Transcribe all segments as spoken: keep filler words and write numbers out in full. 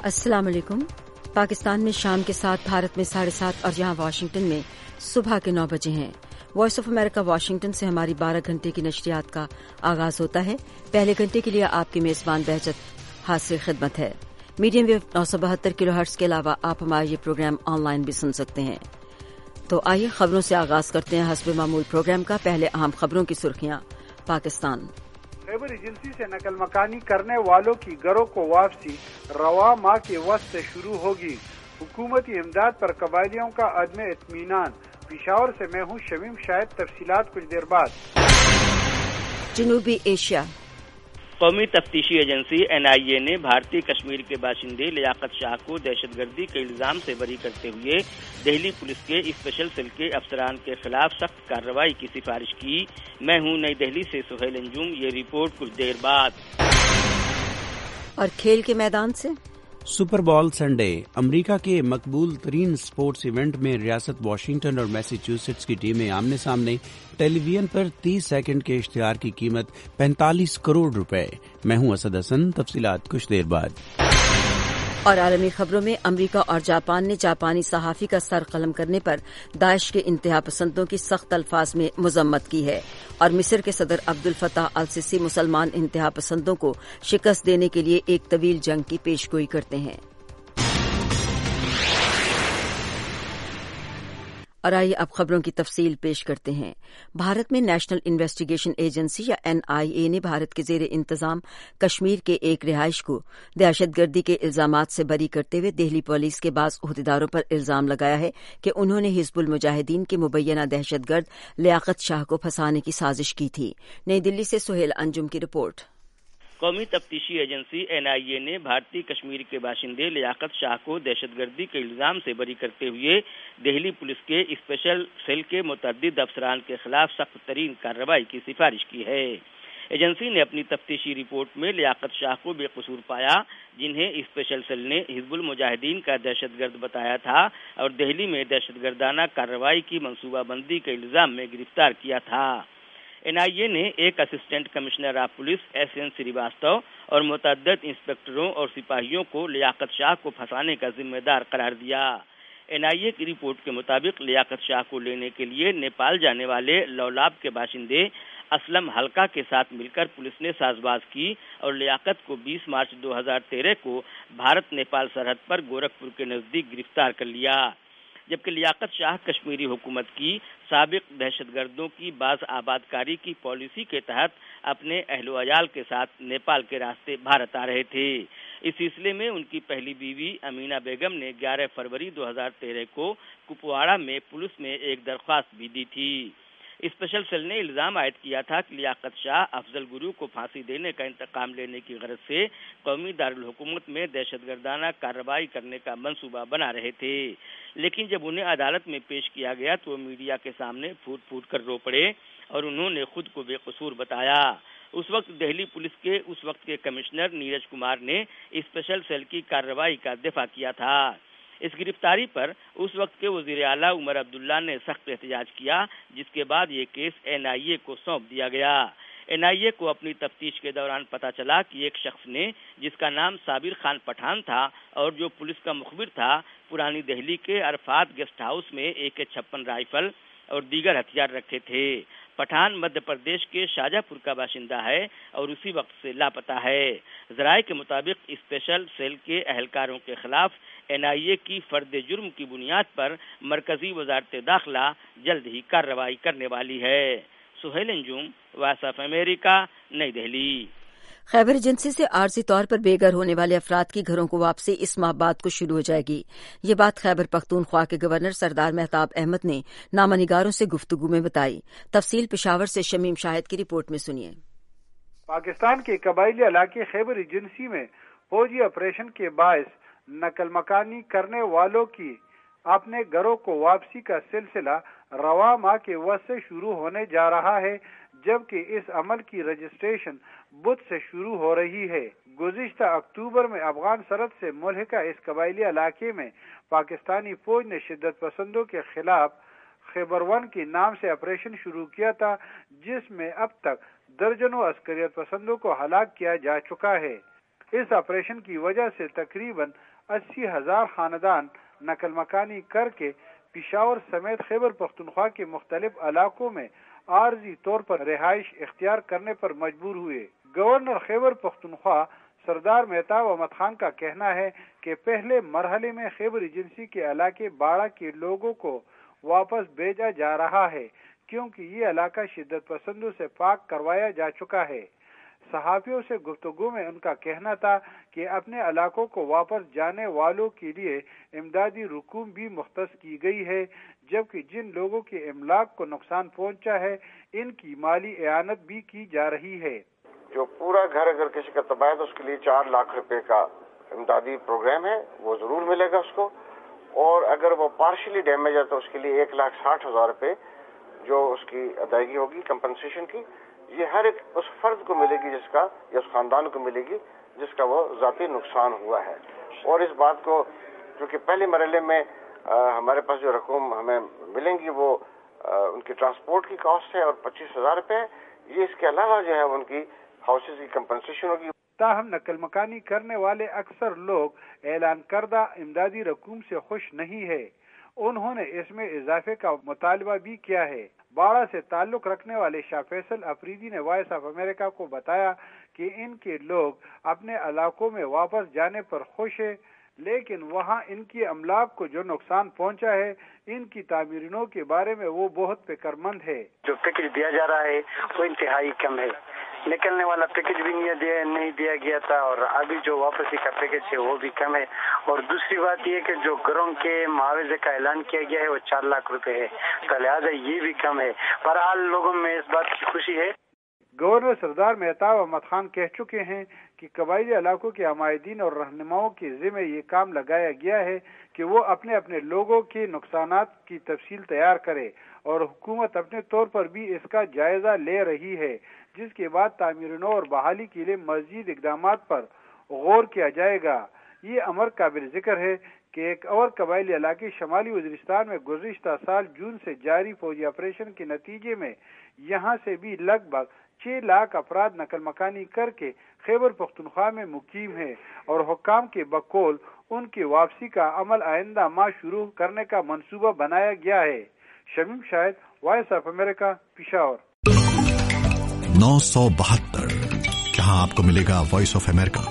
अस्सलाम वालेकुम। पाकिस्तान में शाम के साथ, भारत में साढ़े सात और यहाँ वाशिंगटन में सुबह के नौ बजे हैं। वॉइस ऑफ अमेरिका वाशिंगटन से हमारी बारह घंटे की नशरियात का आगाज होता है। पहले घंटे के लिए आपकी मेजबान बहजत हासिर खिदमत है। मीडियम वेव नौ सौ बहत्तर किलो हर्ट्ज के अलावा आप हमारा ये प्रोग्राम ऑनलाइन भी सुन सकते हैं। तो आइए खबरों से आगाज करते हैं हस्ब मामूल प्रोग्राम का। पहले अहम खबरों की सुर्खियां। पाकिस्तान खैबर एजेंसी से नकल मकानी करने वालों की घरों को वापसी रवा माह के वक्त से शुरू होगी। हुकूमती इमदाद पर कबायलियों का अदम इत्मीनान। पिशावर से मैं हूँ शमीम शाहिद। तफसीलात कुछ देर बाद। जनूबी एशिया कौमी तफ्तीशी एजेंसी एन आई ए ने भारतीय कश्मीर के बाशिंदे लियाकत शाह को दहशतगर्दी के इल्जाम से बरी करते हुए दिल्ली पुलिस के स्पेशल सेल के अफसरान के खिलाफ सख्त कार्रवाई की सिफारिश की। मैं हूं नई दिल्ली से सुहेल अंजुम। ये रिपोर्ट कुछ देर बाद। और खेल के मैदान से सुपर बॉल संडे। अमेरिका के मकबूल तरीन स्पोर्ट्स इवेंट में रियासत वाशिंगटन और मैसाचुसेट्स की टीमें आमने सामने। टेलीविजन पर तीस सेकंड के इश्तिहार की कीमत पैंतालीस करोड़ रुपए। मैं हूं असद हसन। तफसीलात कुछ देर बाद। और आलमी खबरों में अमरीका और जापान ने जापानी सहाफी का सर कलम करने पर दाइश के इंतहा पसंदों की सख्त अल्फाज में मजम्मत की है। और मिस्र के सदर अब्दुल फताह अल सिसी मुसलमान इंतहा पसंदों को शिकस्त देने के लिए एक तवील जंग की पेशगोई करते हैं। और आइए अब खबरों की तफसील पेश करते हैं। भारत में नेशनल इन्वेस्टिगेशन एजेंसी या एन आई ए ने भारत के जेर इंतजाम कश्मीर के एक रिहाइश को दहशतगर्दी के इल्जामात से बरी करते हुए दिल्ली पुलिस के बाज़ ओहदेदारों पर इल्जाम लगाया है कि उन्होंने हिजबुल मुजाहिदीन के मुबैना दहशतगर्द लियाकत शाह को फंसाने की साजिश की थी। नई दिल्ली से सुहेल अंजुम की रिपोर्ट। कौमी तफ्तीशी एजेंसी एन आई ए ने भारतीय कश्मीर के बाशिंदे लियाकत शाह को दहशतगर्दी के इल्जाम से बरी करते हुए दिल्ली पुलिस के स्पेशल सेल के मुतअद्दिद अफसरान के खिलाफ सख्त तरीन कार्रवाई की सिफारिश की है। एजेंसी ने अपनी तफ्तीशी रिपोर्ट में लियाकत शाह को बेकसूर पाया, जिन्हें स्पेशल सेल ने हिजबुल मुजाहिदीन का दहशतगर्द बताया था और दिल्ली में दहशतगर्दाना कार्रवाई की मनसूबाबंदी के इल्जाम में गिरफ्तार किया था। एन आई ए ने एक assistant commissioner of police S N Srivastava और मुतअद्दिद इंस्पेक्टरों और सिपाहियों को लियाकत शाह को फंसाने का जिम्मेदार करार दिया। एन आई ए की रिपोर्ट के मुताबिक लियाकत शाह को लेने के लिए नेपाल जाने वाले लौलाब के बाशिंदे असलम हल्का के साथ मिलकर पुलिस ने साजबाज की और लियाकत को बीस मार्च दो हज़ार तेरह को भारत नेपाल सरहद पर गोरखपुर के नजदीक गिरफ्तार कर लिया। जबकि लियाकत शाह कश्मीरी हुकूमत की साबिक दहशतगर्दों की बाज आबादकारी की पॉलिसी के तहत अपने अहलो अयाल के साथ नेपाल के रास्ते भारत आ रहे थे। इस सिलसिले में उनकी पहली बीवी अमीना बेगम ने ग्यारह फरवरी दो हज़ार तेरह को कुपवाड़ा में पुलिस में एक दरख्वास्त भी दी थी। स्पेशल सेल ने इल्जाम आयद किया था कि लियाकत शाह अफजल गुरु को फांसी देने का इंतकाम लेने की गरज से कौमी दारुल हुकूमत में दहशतगर्दाना कार्रवाई करने का मंसूबा बना रहे थे। लेकिन जब उन्हें अदालत में पेश किया गया तो मीडिया के सामने फूट फूट कर रो पड़े और उन्होंने खुद को बेकसूर बताया। उस वक्त दिल्ली पुलिस के उस वक्त के कमिश्नर नीरज कुमार ने स्पेशल सेल की कार्रवाई का दिफा किया था। इस गिरफ्तारी पर उस वक्त के वजीर आला उमर अब्दुल्ला ने सख्त एहतजाज किया, जिसके बाद ये केस एन आई ए को सौंप दिया गया। एन आई ए को अपनी तफ्तीश के दौरान पता चला कि एक शख्स ने, जिसका नाम साबिर खान पठान था और जो पुलिस का मुखबिर था, पुरानी दिल्ली के अरफात गेस्ट हाउस में ए के छप्पन राइफल और दीगर हथियार रखे थे। पठान मध्य प्रदेश के शाजापुर का बाशिंदा है और उसी वक्त से लापता है। जराये के मुताबिक स्पेशल सेल के एहलकारों के खिलाफ एन आई ए की फर्द जुर्म की बुनियाद पर मरकजी वजारत दाखिला जल्द ही कार्रवाई करने वाली है। Suhail Anjum, voice of America, New Delhi. Khyber agency से आर्जी तौर पर बेघर होने वाले अफराद की घरों को वापसी इस माह बाद को शुरू हो जाएगी। ये बात खैबर पख्तूनख्वा के गवर्नर सरदार मेहताब अहमद ने नामानिगारों से गुफ्तगू में बताई। तफसील पेशावर से शमीम शाहिद की रिपोर्ट में सुनिए। पाकिस्तान के कबायली इलाके खैबर एजेंसी में फौजी ऑपरेशन के बायस नकल मकानी करने वालों की अपने घरों को वापसी का सिलसिला रवा माह के वक्त से शुरू होने जा रहा है, जबकि इस अमल की रजिस्ट्रेशन बुध से शुरू हो रही है। गुज़िश्ता अक्टूबर में अफगान सरहद से मुल्हिका इस कबायली इलाके में पाकिस्तानी फौज ने शिद्दत पसंदों के खिलाफ खैबर वन के नाम से ऑपरेशन शुरू किया था, जिसमें अब तक दर्जनों अस्करियत पसंदों को हलाक किया जा चुका है। इस ऑपरेशन की वजह से तकरीबन اسی ہزار خاندان نقل مکانی کر کے پشاور سمیت خیبر پختونخوا کے مختلف علاقوں میں عارضی طور پر رہائش اختیار کرنے پر مجبور ہوئے۔ گورنر خیبر پختونخوا سردار مہتاب احمد خان کا کہنا ہے کہ پہلے مرحلے میں خیبر ایجنسی کے علاقے باڑہ کے لوگوں کو واپس بھیجا جا رہا ہے کیونکہ یہ علاقہ شدت پسندوں سے پاک کروایا جا چکا ہے۔ صحافیوں سے گفتگو میں ان کا کہنا تھا کہ اپنے علاقوں کو واپس جانے والوں کے لیے امدادی رقوم بھی مختص کی گئی ہے، جبکہ جن لوگوں کے املاک کو نقصان پہنچا ہے ان کی مالی اعانت بھی کی جا رہی ہے۔ جو پورا گھر اگر کسی کا تباہ ہے تو اس کے لیے چار لاکھ روپے کا امدادی پروگرام ہے، وہ ضرور ملے گا اس کو، اور اگر وہ پارشلی ڈیمیج ہے تو اس کے لیے ایک لاکھ ساٹھ ہزار روپے جو اس کی ادائیگی ہوگی کمپنسیشن کی، یہ ہر ایک اس فرد کو ملے گی جس کا یا اس خاندان کو ملے گی جس کا وہ ذاتی نقصان ہوا ہے۔ اور اس بات کو چونکہ پہلے مرحلے میں ہمارے پاس جو رقم ہمیں ملیں گی وہ ان کی ٹرانسپورٹ کی کاسٹ ہے اور پچیس ہزار روپے ہے، یہ اس کے علاوہ جو ہے ان کی ہاؤسز کی کمپنسیشن ہوگی۔ تاہم نقل مکانی کرنے والے اکثر لوگ اعلان کردہ امدادی رقوم سے خوش نہیں ہے، انہوں نے اس میں اضافے کا مطالبہ بھی کیا ہے۔ باڑہ سے تعلق رکھنے والے شاہ فیصل افریدی نے وائس آف امریکہ کو بتایا کہ ان کے لوگ اپنے علاقوں میں واپس جانے پر خوش ہیں، لیکن وہاں ان کی املاک کو جو نقصان پہنچا ہے ان کی تعمیروں کے بارے میں وہ بہت فکر مند ہے۔ جو پیکج دیا جا رہا ہے وہ انتہائی کم ہے، نکلنے والا پیکج بھی نہیں دیا گیا تھا اور ابھی جو واپسی کا پیکج ہے وہ بھی کم ہے، اور دوسری بات یہ کہ جو گھروں کے معاوضے کا اعلان کیا گیا ہے وہ چار لاکھ روپے ہے، تو لہٰذا یہ بھی کم ہے۔ بہرحال لوگوں میں اس بات کی خوشی ہے۔ گورنر سردار مہتاب احمد خان کہہ چکے ہیں کہ قبائلی علاقوں کے عمائدین اور رہنماؤں کے ذمہ یہ کام لگایا گیا ہے کہ وہ اپنے اپنے لوگوں کے نقصانات کی تفصیل تیار کرے، اور حکومت اپنے طور پر بھی اس کا جائزہ لے رہی ہے، جس کے بعد تعمیروں اور بحالی کے لیے مزید اقدامات پر غور کیا جائے گا۔ یہ امر قابل ذکر ہے کہ ایک اور قبائلی علاقے شمالی وزیرستان میں گزشتہ سال جون سے جاری فوجی آپریشن کے نتیجے میں یہاں سے بھی لگ بھگ چھ لاکھ افراد نقل مکانی کر کے خیبر پختونخوا میں مقیم ہیں، اور حکام کے بقول ان کی واپسی کا عمل آئندہ ماہ شروع کرنے کا منصوبہ بنایا گیا ہے۔ Shamim Shahid, voice of America, Peshawar. نو سو بہتر جہاں آپ کو ملے گا وائس آف امریکہ۔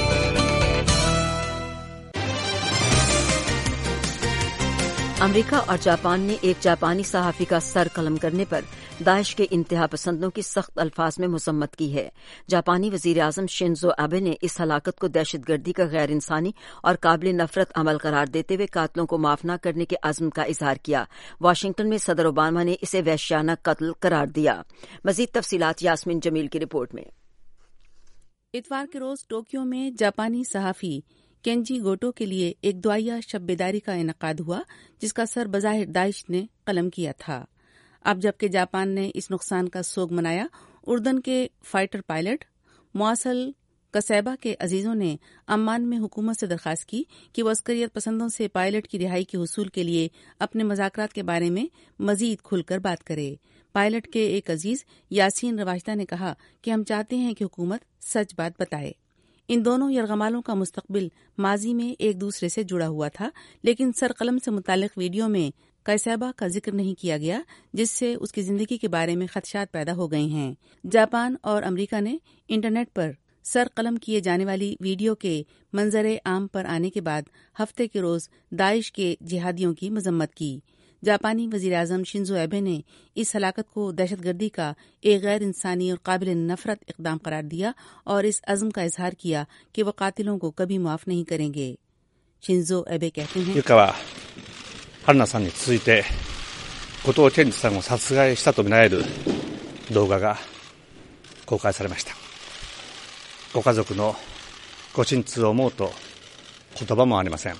امریکہ اور جاپان نے ایک جاپانی صحافی کا سر قلم کرنے پر داعش کے انتہا پسندوں کی سخت الفاظ میں مذمت کی ہے۔ جاپانی وزیر اعظم شنزو آبے نے اس ہلاکت کو دہشت گردی کا غیر انسانی اور قابل نفرت عمل قرار دیتے ہوئے قاتلوں کو معاف نہ کرنے کے عزم کا اظہار کیا۔ واشنگٹن میں صدر اوباما نے اسے وحشیانہ قتل قرار دیا۔ مزید تفصیلات یاسمین جمیل کی رپورٹ میں۔ اتوار کے روز ٹوکیو میں جاپانی صحافی کینجی گوٹو کے لیے ایک دعائیہ شب بیداری کا انعقاد ہوا، جس کا سر بظاہر داعش نے قلم کیا تھا۔ اب جبکہ جاپان نے اس نقصان کا سوگ منایا، اردن کے فائٹر پائلٹ مواصل کسیبا کے عزیزوں نے عمان میں حکومت سے درخواست کی کہ وہ عسکریت پسندوں سے پائلٹ کی رہائی کے حصول کے لیے اپنے مذاکرات کے بارے میں مزید کھل کر بات کرے۔ پائلٹ کے ایک عزیز یاسین رواشدہ نے کہا کہ ہم چاہتے ہیں کہ حکومت سچ بات بتائے۔ ان دونوں یرغمالوں کا مستقبل ماضی میں ایک دوسرے سے جڑا ہوا تھا، لیکن سر قلم سے متعلق ویڈیو میں کیسیبا کا ذکر نہیں کیا گیا، جس سے اس کی زندگی کے بارے میں خدشات پیدا ہو گئے ہیں۔ جاپان اور امریکہ نے انٹرنیٹ پر سر قلم کیے جانے والی ویڈیو کے منظر عام پر آنے کے بعد ہفتے کے روز داعش کے جہادیوں کی مذمت کی۔ جاپانی وزیر اعظم شنزو ایبے نے اس ہلاکت کو دہشت گردی کا ایک غیر انسانی اور قابل نفرت اقدام قرار دیا اور اس عزم کا اظہار کیا کہ وہ قاتلوں کو کبھی معاف نہیں کریں گے۔ شنزو ایبے کہتے ہیں 春菜さんに続いて後藤健二さんを殺害したとみられる動画が公開されました。ご家族のご心痛を思うと言葉もありません。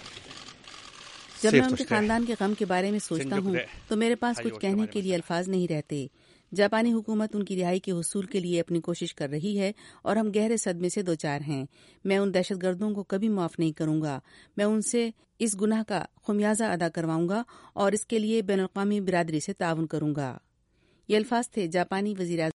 جب میں ان کے خاندان کے غم کے بارے میں سوچتا ہوں تو میرے پاس کچھ کہنے کے لیے الفاظ نہیں رہتے۔ جاپانی حکومت ان کی رہائی کے حصول کے لیے اپنی کوشش کر رہی ہے اور ہم گہرے صدمے سے دوچار ہیں۔ میں ان دہشت گردوں کو کبھی معاف نہیں کروں گا۔ میں ان سے اس گناہ کا خمیازہ ادا کرواؤں گا اور اس کے لیے بین الاقوامی برادری سے تعاون کروں گا۔ یہ الفاظ تھے جاپانی وزیر